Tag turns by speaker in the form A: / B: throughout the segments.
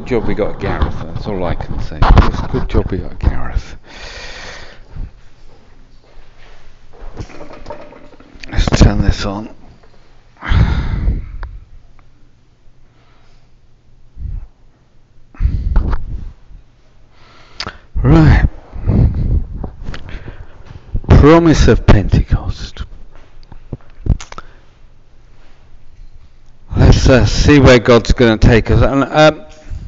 A: good job we got Gareth. That's all I can say. It's a good job we got Gareth. Let's turn this on. Right. Promise of Pentecost. Let's see where God's going to take us. And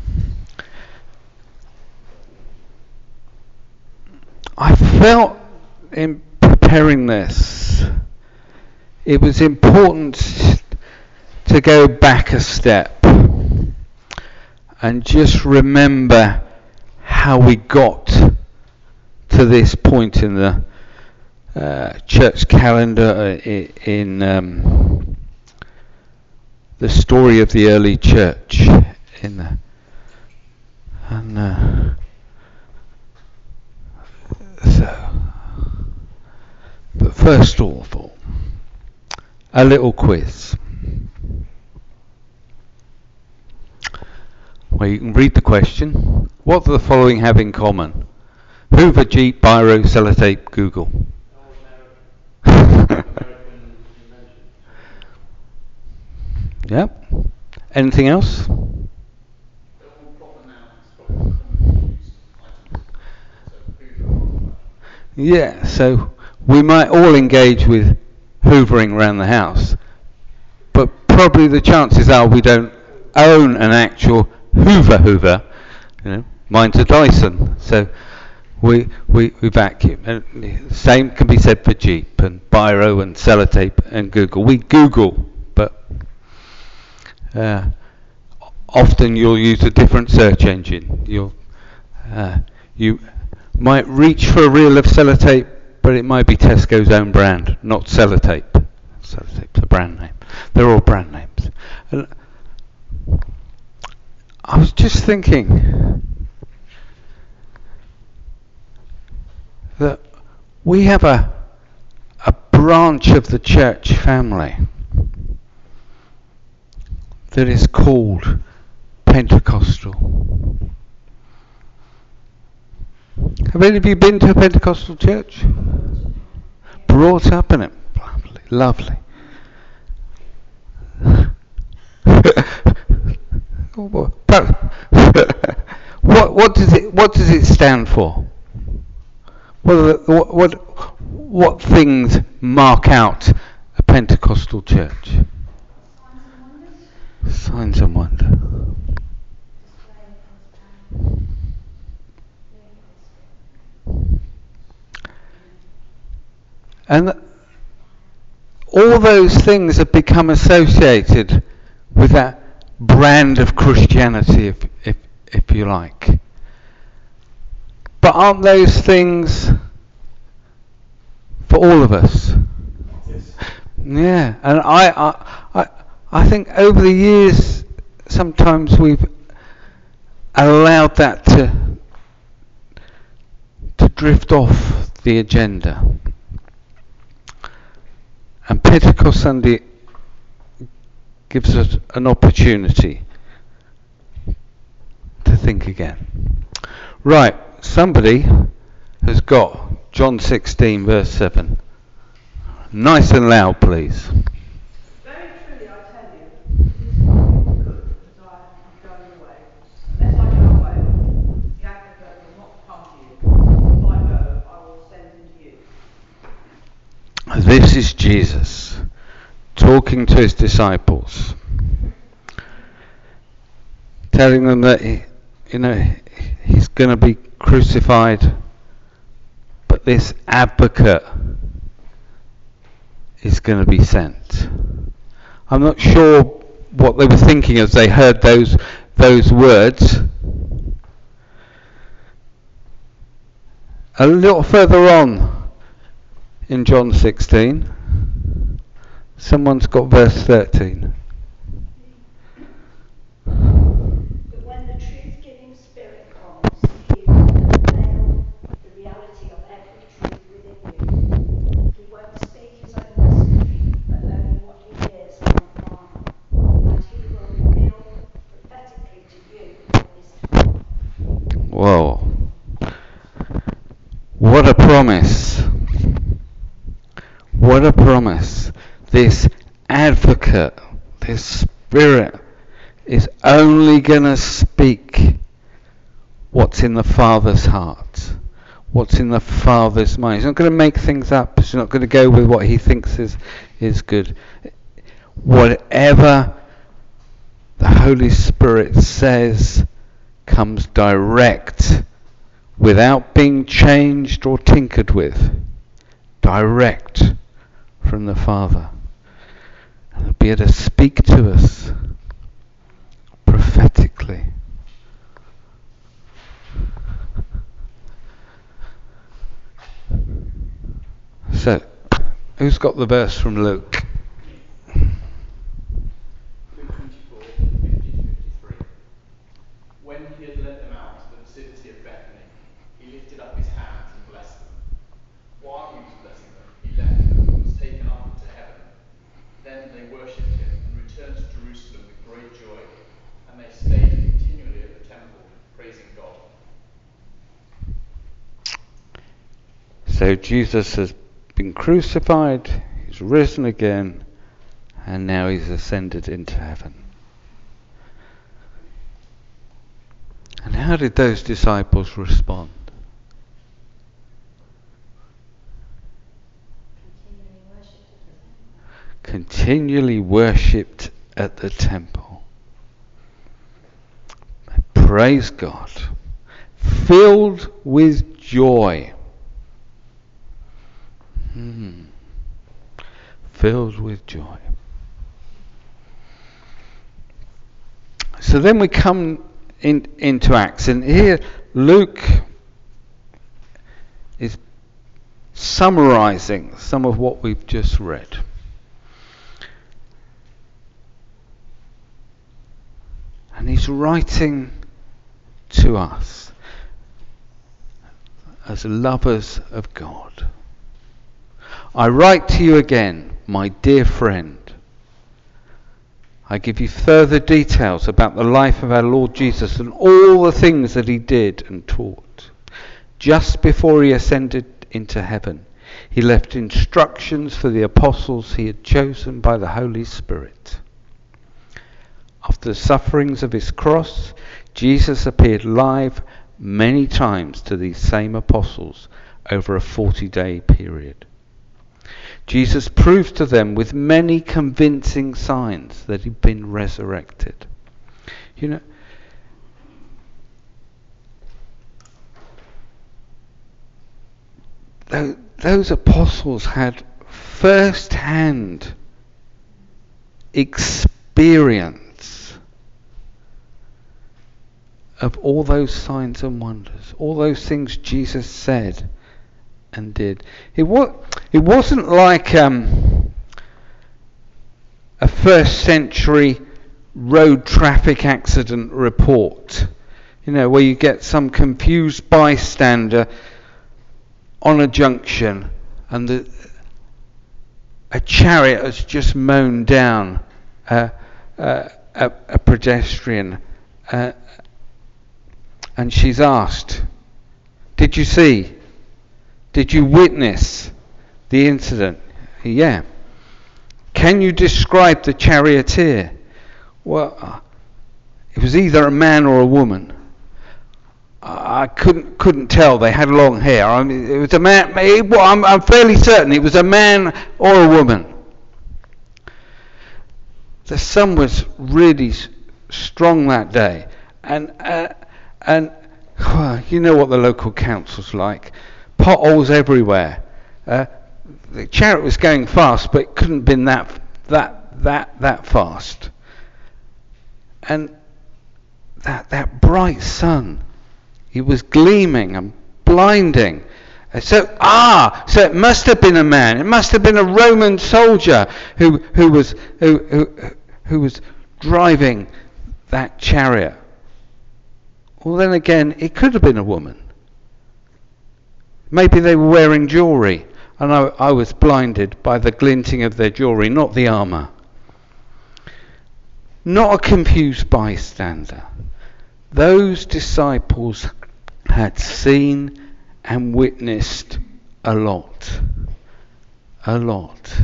A: I felt in preparing this, it was important to go back a step and just remember how we got to this point in the church calendar, in the story of the early church. But first of all, a little quiz where you can read the question. What do the following have in common? Hoover, Jeep, Biro, Sellotape, Google. Yep. Anything else? Yeah, so we might all engage with hoovering around the house, but probably the chances are we don't own an actual Hoover. You know, mine's a Dyson, so we vacuum. And the same can be said for Jeep and Biro and Sellotape and Google. We Google, but often you'll use a different search engine. You might reach for a reel of Sellotape, but it might be Tesco's own brand, not Sellotape. Sellotape's a brand name. They're all brand names. And I was just thinking that we have a branch of the church family that is called Pentecostal. Have any of you been to a Pentecostal church? Brought up in it? Lovely. What does it stand for? What things mark out a Pentecostal church? Signs and wonder. And all those things have become associated with that brand of Christianity, if you like. But aren't those things for all of us? Yes. Yeah, and I think over the years sometimes we've allowed that to drift off the agenda. And Pentecost Sunday gives us an opportunity to think again. Right, somebody has got John 16 verse 7. Nice and loud, please.
B: Very truly I tell you, it is not good that I am going away. Unless I go away, the advocate will not come to you. If I go, I will send him to you.
A: This is Jesus talking to his disciples, telling them that he's going to be crucified, but this advocate is going to be sent. I'm not sure what they were thinking as they heard those words. A little further on in John 16, someone's got verse 13.
C: But when the truth-giving Spirit comes, he will unveil the reality of every truth within you. He won't speak his own message, but only what he hears from the Father. And he will reveal prophetically to you what is
A: promise. What a promise. This advocate, this Spirit, is only going to speak what's in the Father's heart, what's in the Father's mind. He's not going to make things up. He's not going to go with what he thinks is good. Whatever the Holy Spirit says comes direct, without being changed or tinkered with, direct from the Father. And he'll be able to speak to us prophetically. So, who's got the verse from Luke?
D: Luke 24, 50-53. When he had led them out to the vicinity of Bethany, he lifted up his hands and blessed them. While he was blessing them, he left them and was taken up into heaven. Then they worshipped him and returned to Jerusalem with great joy, and they stayed continually at the temple, praising God.
A: So Jesus has been crucified, he's risen again, and now he's ascended into heaven. And how did those disciples respond? Continually worshipped at the temple. Praise God. Filled with joy. Filled with joy. So then we come into Acts, and here Luke is summarizing some of what we've just read. And he's writing to us as lovers of God. I write to you again, my dear friend. I give you further details about the life of our Lord Jesus and all the things that he did and taught. Just before he ascended into heaven, he left instructions for the apostles he had chosen by the Holy Spirit. After the sufferings of his cross, Jesus appeared live many times to these same apostles over a 40-day period. Jesus proved to them with many convincing signs that he'd been resurrected. You know, those apostles had first-hand experience of all those signs and wonders, all those things Jesus said and did. It wasn't like a first century road traffic accident report, where you get some confused bystander on a junction and a chariot has just mown down a pedestrian, and she's asked, did you see? Did you witness the incident? Yeah. Can you describe the charioteer? Well, it was either a man or a woman. I couldn't tell. They had long hair. I mean, it was a man. I'm fairly certain it was a man or a woman. The sun was really strong that day, and you know what the local council's like. Potholes everywhere. The chariot was going fast, but it couldn't have been that fast. And that bright sun, it was gleaming and blinding. So it must have been a man. It must have been a Roman soldier who was driving that chariot. Well, then again, it could have been a woman. Maybe they were wearing jewellery, and I was blinded by the glinting of their jewellery, not the armour. Not a confused bystander. Those disciples had seen and witnessed a lot. A lot.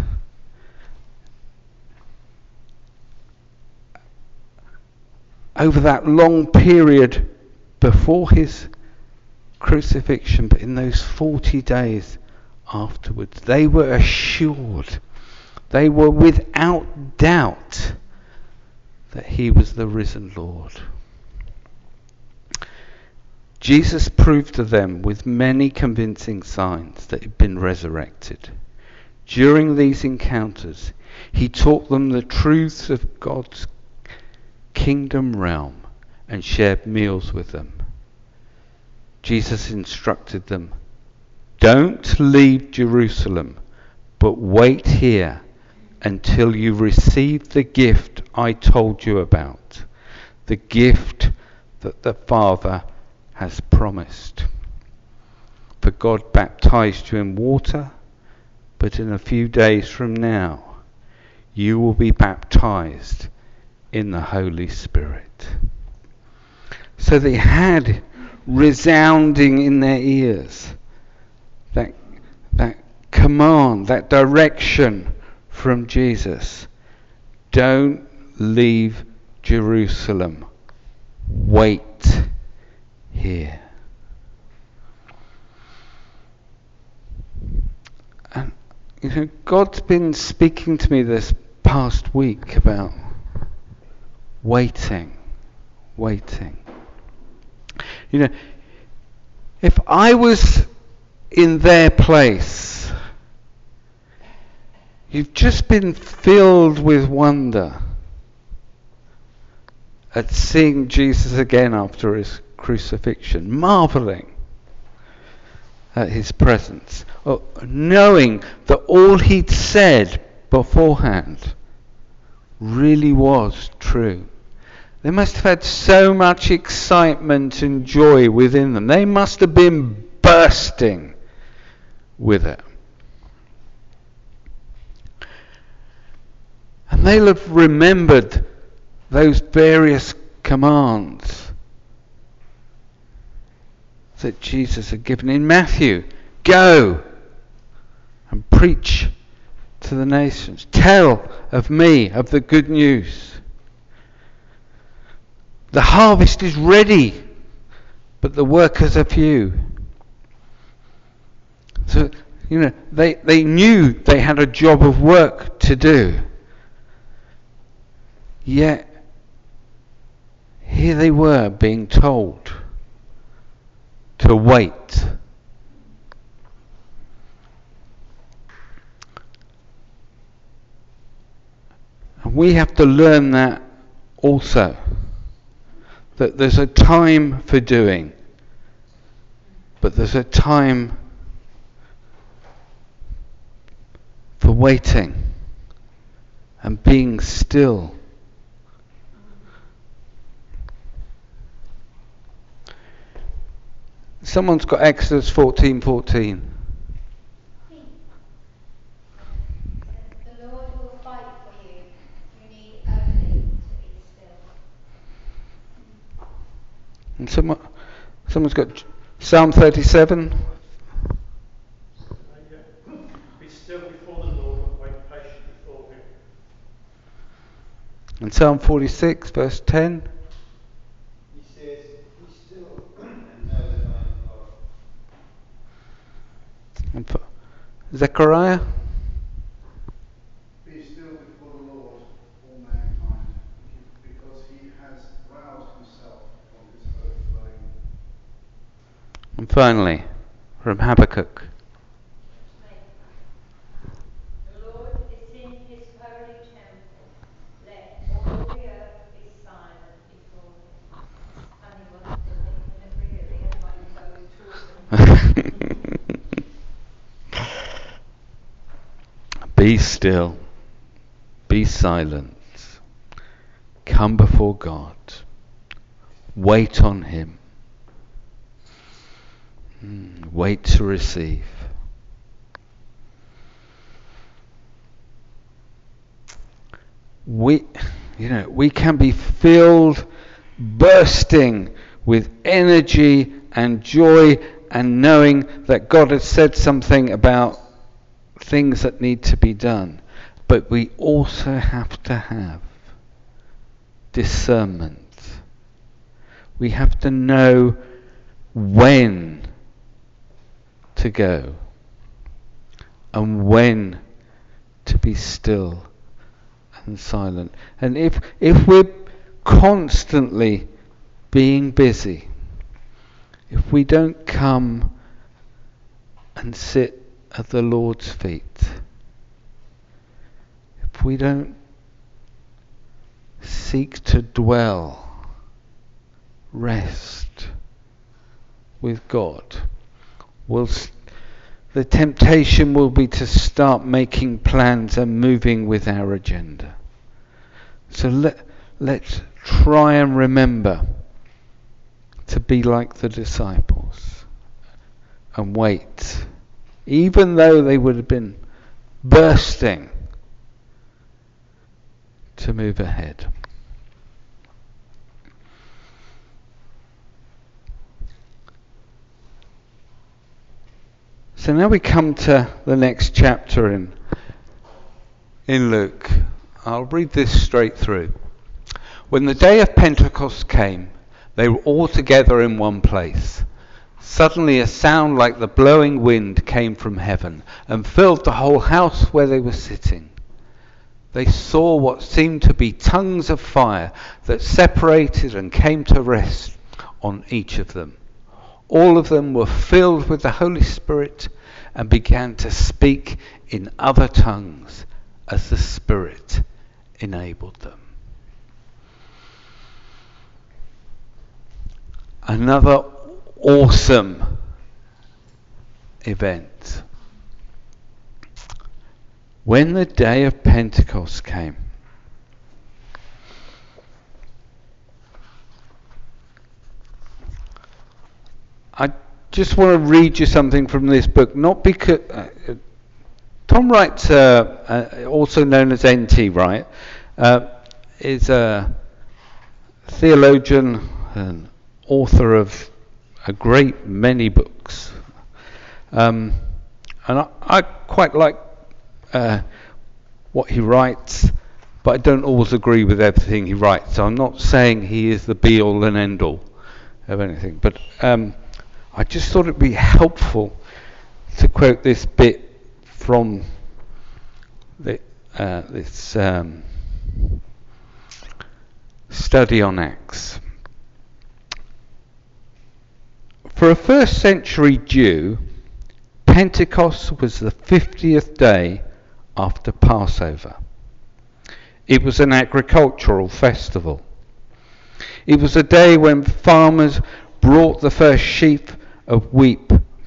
A: Over that long period before his crucifixion, but in those 40 days afterwards, they were assured, they were without doubt that he was the risen Lord. Jesus proved to them with many convincing signs that he'd been resurrected. During these encounters, he taught them the truths of God's kingdom realm and shared meals with them. Jesus instructed them, don't leave Jerusalem, but wait here until you receive the gift I told you about, the gift that the Father has promised. For God baptized you in water, but in a few days from now, you will be baptized in the Holy Spirit. So they had resounding in their ears that command, that direction from Jesus. Don't leave Jerusalem. Wait here. And God's been speaking to me this past week about waiting. If I was in their place, you've just been filled with wonder at seeing Jesus again after his crucifixion, marveling at his presence, knowing that all he'd said beforehand really was true. They must have had so much excitement and joy within them. They must have been bursting with it. And they'll have remembered those various commands that Jesus had given in Matthew. Go and preach to the nations. Tell of me, of the good news. The harvest is ready, but the workers are few. So, they knew they had a job of work to do. Yet, here they were being told to wait. And we have to learn that also. That there's a time for doing, but there's a time for waiting and being still. Someone's got Exodus 14:14.
C: The Lord will fight for you. You need only to be still.
A: And someone's got Psalm 37.
E: Be still before the Lord and wait patiently for him.
A: And Psalm 46, verse 10.
F: He says, be still and know that I am God.
A: And Zechariah.
F: Be still before the Lord, all mankind, because he has roused himself from his earth dwelling.
A: And finally, from Habakkuk.
C: The Lord is in his holy temple. Let all the earth be silent before him. Funny what it really, everybody goes towards them.
A: Be still. Be silent. Come before God. Wait on him. Wait to receive. We can be filled, bursting with energy and joy and knowing that God has said something about things that need to be done. But we also have to have discernment. We have to know when to go and when to be still and silent. And if we're constantly being busy, if we don't come and sit at the Lord's feet, if we don't seek to dwell, rest with God, the temptation will be to start making plans and moving with our agenda. So let's try and remember to be like the disciples and wait, even though they would have been bursting to move ahead. So now we come to the next chapter in Luke. I'll read this straight through. When the day of Pentecost came, they were all together in one place. Suddenly a sound like the blowing wind came from heaven and filled the whole house where they were sitting. They saw what seemed to be tongues of fire that separated and came to rest on each of them. All of them were filled with the Holy Spirit and began to speak in other tongues as the Spirit enabled them. Another awesome event. When the day of Pentecost came, I just want to read you something from this book, not because Tom Wright, also known as N.T. Wright, is a theologian and author of a great many books, and I quite like what he writes, but I don't always agree with everything he writes. So I'm not saying he is the be-all and end-all of anything, but I just thought it'd be helpful to quote this bit from this study on Acts. For a first century Jew, Pentecost was the 50th day after Passover. It was an agricultural festival. It was a day when farmers brought the first sheaf of wheat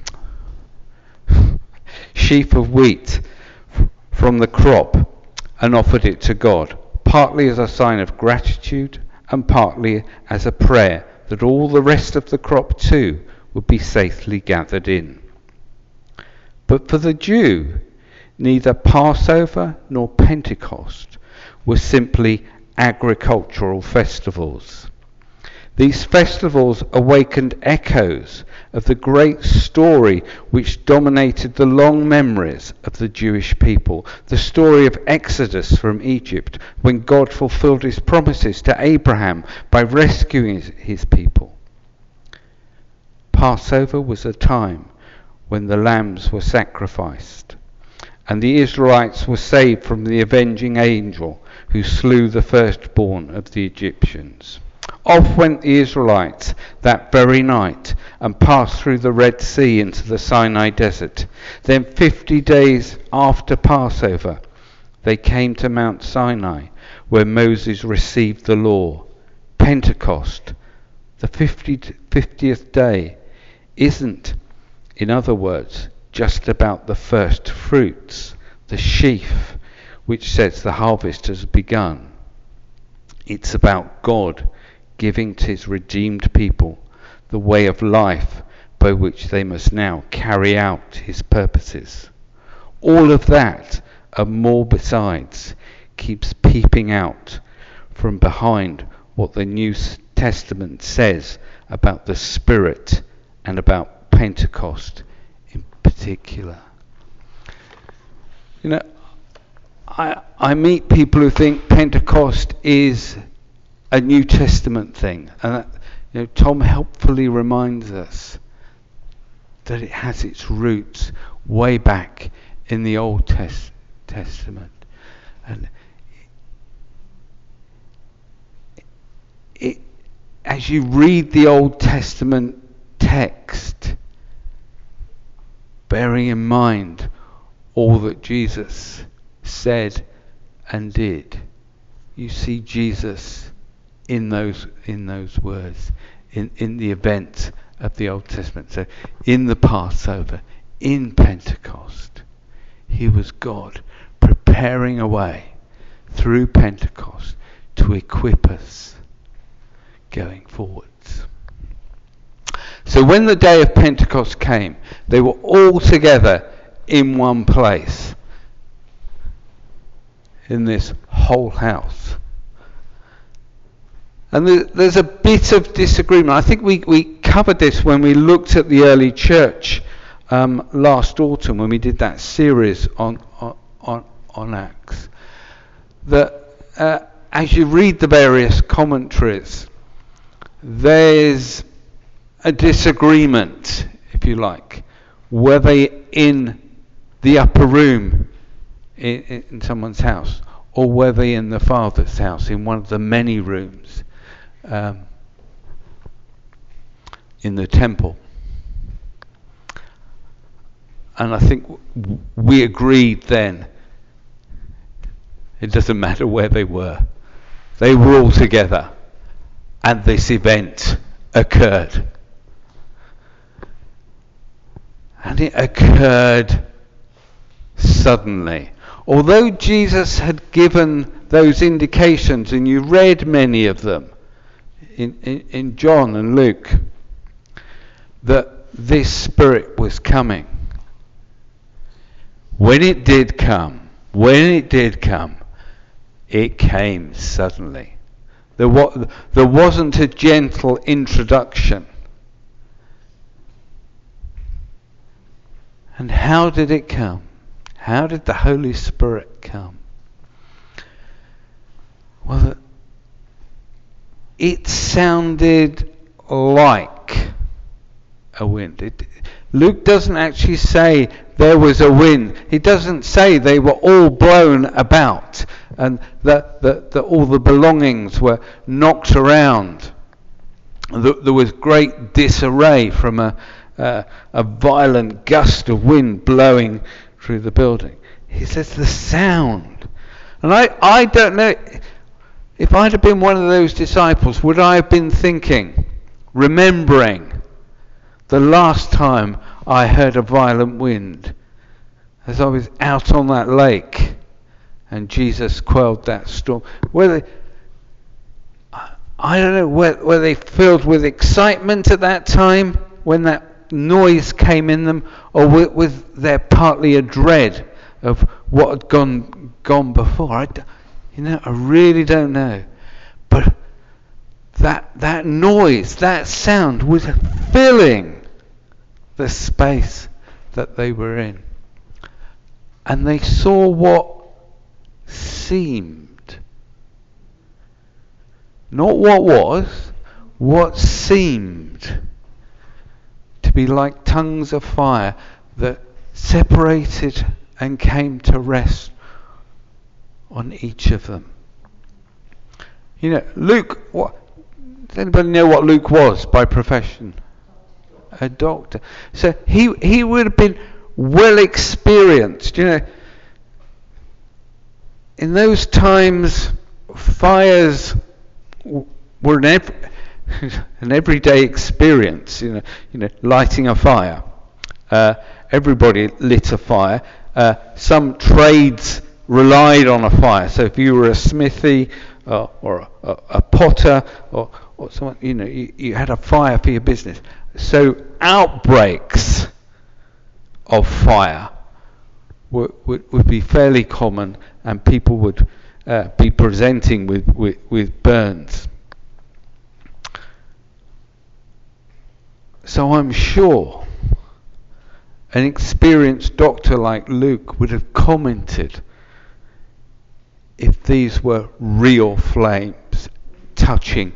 A: from the crop and offered it to God, partly as a sign of gratitude and partly as a prayer that all the rest of the crop too would be safely gathered in. But for the Jew, neither Passover nor Pentecost were simply agricultural festivals. These festivals awakened echoes of the great story which dominated the long memories of the Jewish people, the story of Exodus from Egypt, when God fulfilled his promises to Abraham by rescuing his people. Passover was a time when the lambs were sacrificed, and the Israelites were saved from the avenging angel who slew the firstborn of the Egyptians. Off went the Israelites that very night and passed through the Red Sea into the Sinai desert. Then 50 days after Passover, they came to Mount Sinai, where Moses received the law. Pentecost, the 50th day, isn't, in other words, just about the first fruits, the sheaf, which says the harvest has begun. It's about God giving to his redeemed people the way of life by which they must now carry out his purposes. All of that and more besides keeps peeping out from behind what the New Testament says about the Spirit and about Pentecost in particular. You know, I meet people who think Pentecost is a New Testament thing, and Tom helpfully reminds us that it has its roots way back in the Old Testament. And as you read the Old Testament text, bearing in mind all that Jesus said and did, you see Jesus in those words, in the events of the Old Testament. So in the Passover, in Pentecost, he was God preparing a way through Pentecost to equip us going forwards. So when the day of Pentecost came, they were all together in one place, in this whole house. And there's a bit of disagreement. I think we covered this when we looked at the early church last autumn, when we did that series on Acts. That as you read the various commentaries, there's a disagreement, if you like, whether in the upper room in someone's house, or whether in the Father's house, in one of the many rooms in the temple. And I think we agreed then, it doesn't matter where they were. They were all together, and this event occurred. And it occurred suddenly. Although Jesus had given those indications, and you read many of them in John and Luke, that this Spirit was coming. When it did come, it came suddenly. There wasn't a gentle introduction. And how did it come? How did the Holy Spirit come? Well, it sounded like a wind. Luke doesn't actually say there was a wind. He doesn't say they were all blown about and that all the belongings were knocked around. There was great disarray from a violent gust of wind blowing through the building. He says the sound. And I don't know, if I'd have been one of those disciples, would I have been thinking, remembering the last time I heard a violent wind, as I was out on that lake and Jesus quelled that storm? I don't know, were they filled with excitement at that time when that noise came in them, or was there partly a dread of what had gone before? I really don't know. But that noise, that sound was filling the space that they were in. And they saw what seemed, not what was, what seemed to be like tongues of fire that separated and came to rest on each of them. Luke, does anybody know what Luke was by profession? A doctor. So he would have been well experienced. In those times, fires were an everyday experience. Lighting a fire. Everybody lit a fire. Some trades relied on a fire. So if you were a smithy or a potter or someone, you had a fire for your business. So outbreaks of fire would be fairly common, and people would be presenting with burns. So I'm sure an experienced doctor like Luke would have commented if these were real flames touching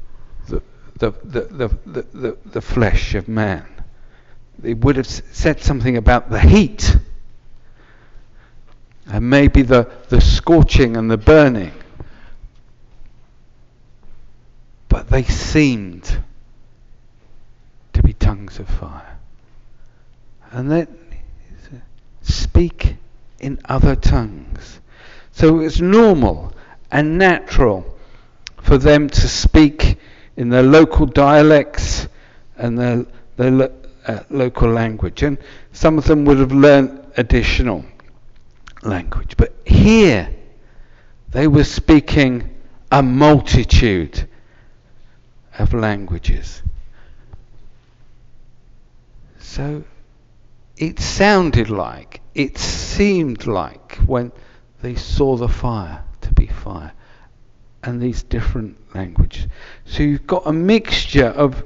A: the flesh of man. It would have said something about the heat and maybe the scorching and the burning. But they seemed to be tongues of fire. And then speak in other tongues. So it's normal and natural for them to speak in their local dialects and their local language. And some of them would have learned additional language. But here, they were speaking a multitude of languages. So it sounded like, it seemed like, when they saw the fire to be fire, and these different languages. So you've got a mixture of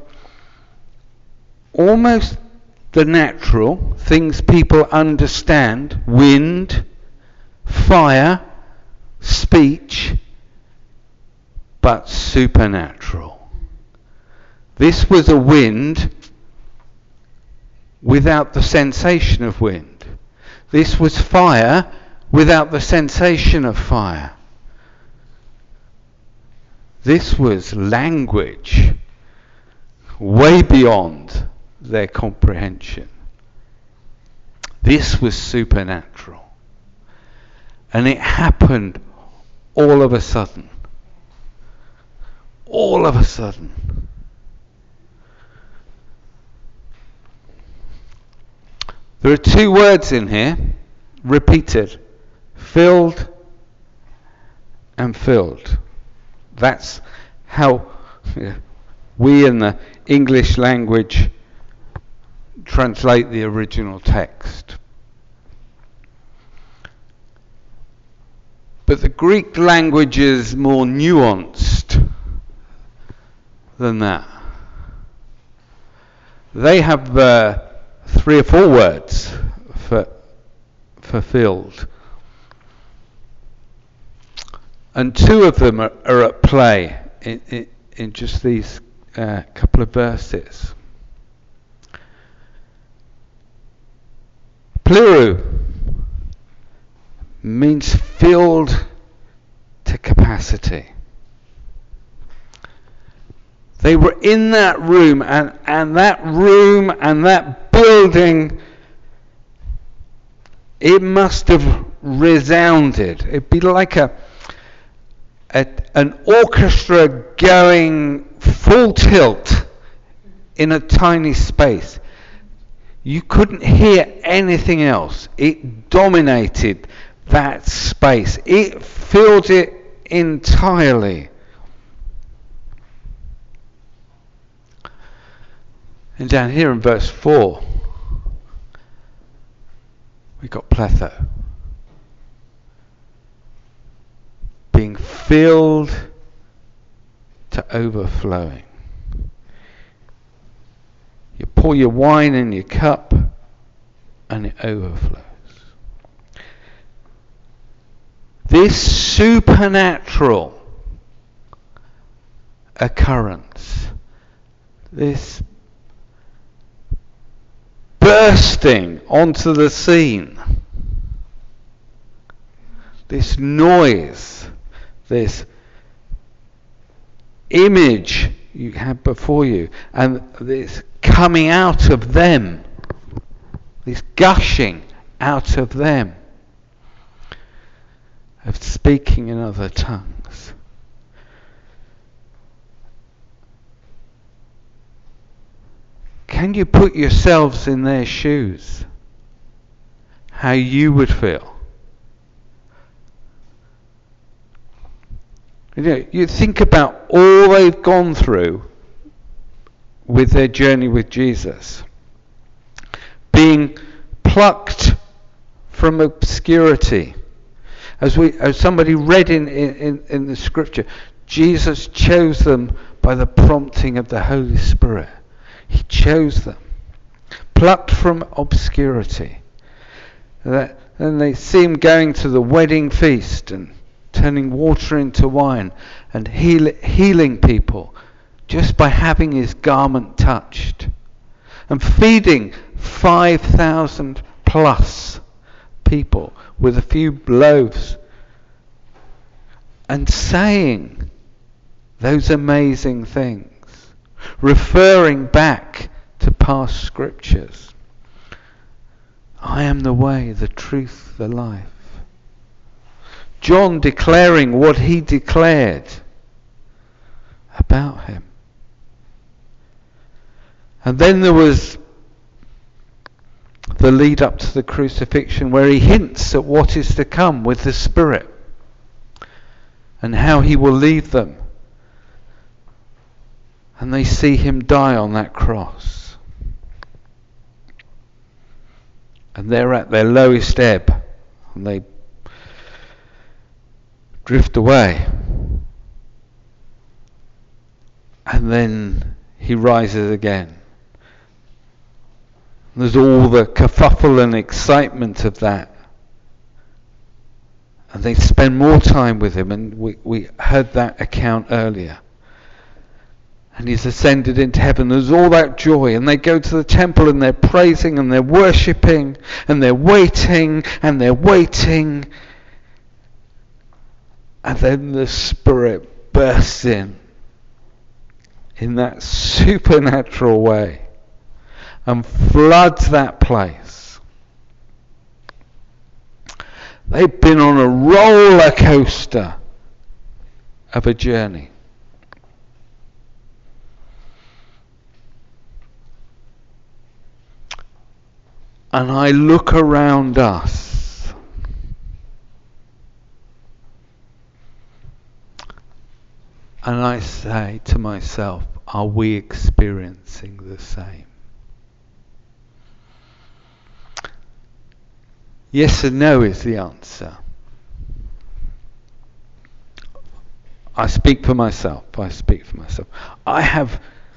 A: almost the natural, things people understand, wind, fire, speech, but supernatural. This was a wind without the sensation of wind. This was fire without the sensation of fire. This was language way beyond their comprehension. This was supernatural. And it happened all of a sudden. All of a sudden. There are two words in here, repeated. Filled and filled. That's how we in the English language translate the original text. But the Greek language is more nuanced than that. They have 3 or 4 words for filled. And 2 of them are at play in just these couple of verses. Plerou means filled to capacity. They were in that room, and that room and that building, it must have resounded. It'd be like an orchestra going full tilt in a tiny space. You couldn't hear anything else. It dominated that space. It filled it entirely. And down here in verse 4, we got pletho. Being filled to overflowing. You pour your wine in your cup and it overflows. This supernatural occurrence, this bursting onto the scene, this noise, this image you have before you, and this coming out of them, this gushing out of them, of speaking in other tongues. Can you put yourselves in their shoes? How you would feel? You know, you think about all they've gone through with their journey with Jesus. Being plucked from obscurity. As somebody read in the scripture, Jesus chose them by the prompting of the Holy Spirit. He chose them. plucked from obscurity. And they see him going to the wedding feast and turning water into wine and healing people just by having his garment touched, and feeding 5,000 plus people with a few loaves, and saying those amazing things, referring back to past scriptures. I am the way, the truth, the life. John declaring what he declared about him. And then there was the lead up to the crucifixion, where he hints at what is to come with the Spirit and how he will leave them. And they see him die on that cross. And they're at their lowest ebb, and they drift away. And then he rises again. There's all the kerfuffle and excitement of that. And they spend more time with him, and we heard that account earlier. And he's ascended into heaven. There's all that joy, and they go to the temple and they're praising and they're worshipping and they're waiting and they're waiting. And then the Spirit bursts in that supernatural way and floods that place. They've been on a roller coaster of a journey. And I look around us and I say to myself, are we experiencing the same? Yes and no is the answer. I speak for myself. I have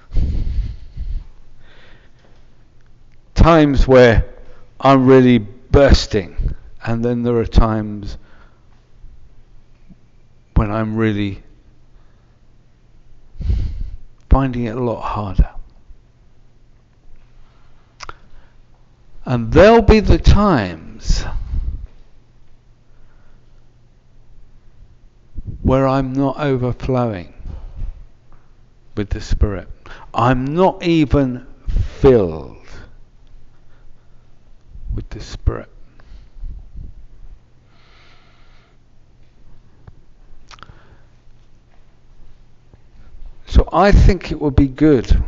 A: times where I'm really bursting, and then there are times when I'm really finding it a lot harder. And there'll be the times where I'm not overflowing with the Spirit. I'm not even filled with the Spirit. So I think it would be good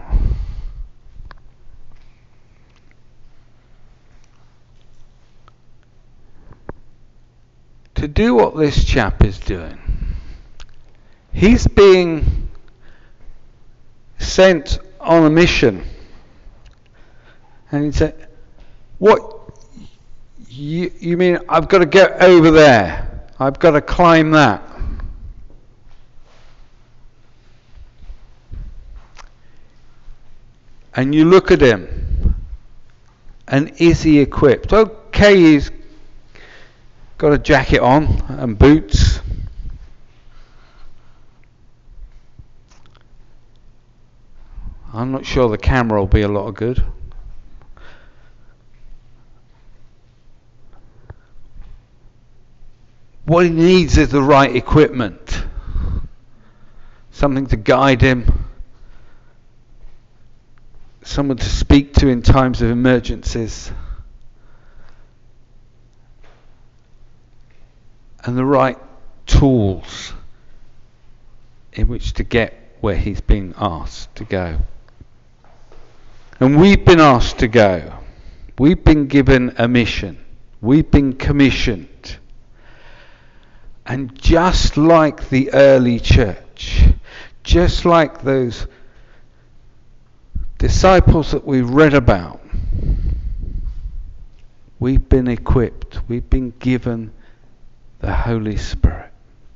A: to do what this chap is doing. He's being sent on a mission. And he said, what you mean I've got to get over there? I've got to climb that? And you look at him, and is he equipped? Okay, he's got a jacket on and boots. I'm not sure the camera will be a lot of good. What he needs is the right equipment. Something to guide him. Someone to speak to in times of emergencies. And the right tools in which to get where he's being asked to go. And we've been asked to go. We've been given a mission. We've been commissioned. And just like the early church, just like those disciples that we read about, we've been equipped. We've been given the Holy Spirit.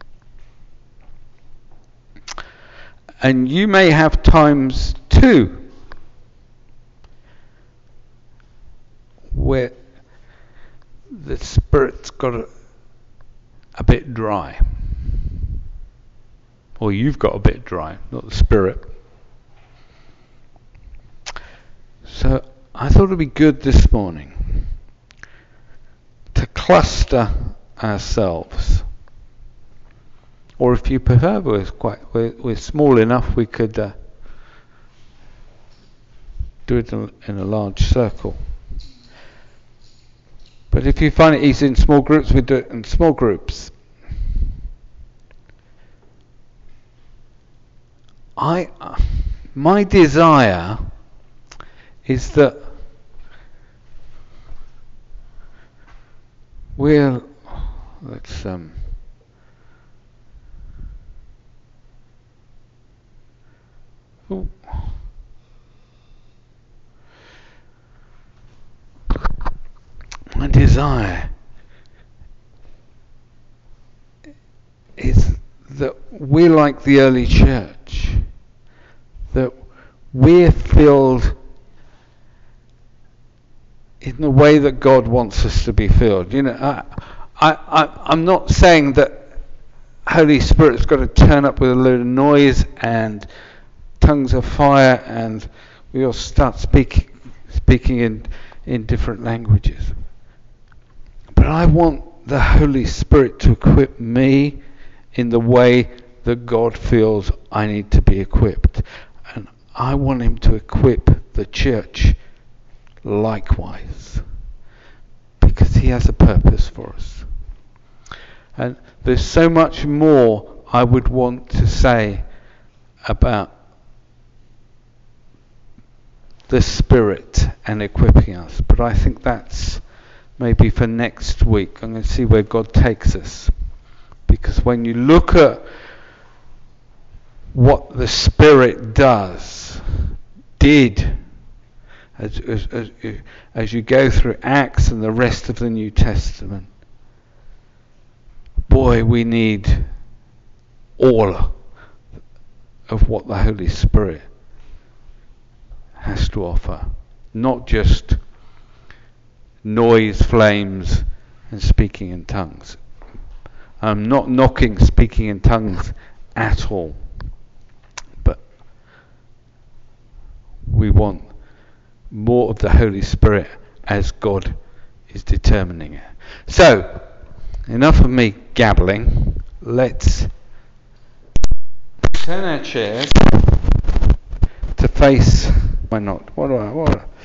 A: And you may have times too where the Spirit's got a bit dry. Or you've got a bit dry, not the Spirit. So I thought it'd be good this morning to cluster ourselves. Or if you prefer, we're small enough, we could do it in a large circle. But if you find it easy in small groups, we do it in small groups. My desire is that let's my desire is that we're like the early church, that we're filled in the way that God wants us to be filled. You know, I'm not saying that Holy Spirit's got to turn up with a load of noise and tongues of fire and we all start speaking in different languages. But I want the Holy Spirit to equip me in the way that God feels I need to be equipped. And I want him to equip the church likewise, because he has a purpose for us. And there's so much more I would want to say about the Spirit and equipping us, but I think that's maybe for next week. I'm going to see where God takes us, because when you look at what the Spirit did as you go through Acts and the rest of the New Testament, boy, we need all of what the Holy Spirit has to offer, not just noise, flames, and speaking in tongues. I'm not knocking speaking in tongues at all, but we want more of the Holy Spirit as God is determining it. So, enough of me gabbling. Let's turn our chairs to face. Why not? What?